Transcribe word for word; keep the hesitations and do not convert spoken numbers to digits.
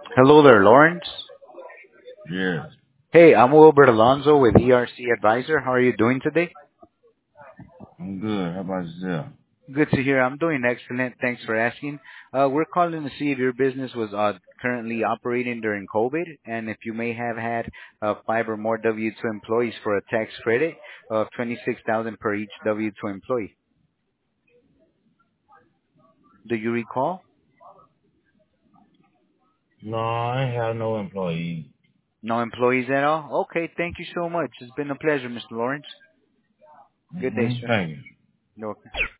Hello there, Lawrence. Yes, Hey, I'm Wilbert Alonzo with E R C Advisor. How are you doing today? I'm good. How about yourself? Good to hear. I'm doing excellent. Thanks for asking. Uh, we're calling to see if your business was uh, currently operating during COVID and if you may have had uh, five or more W two employees for a tax credit of twenty-six thousand dollars per each W two employee. Do you recall? No, I ain't have no employees. No employees at all? Okay, thank you so much. It's been a pleasure, mister Lawrence. Good day, Mm-hmm. sir. Thank you. You're welcome.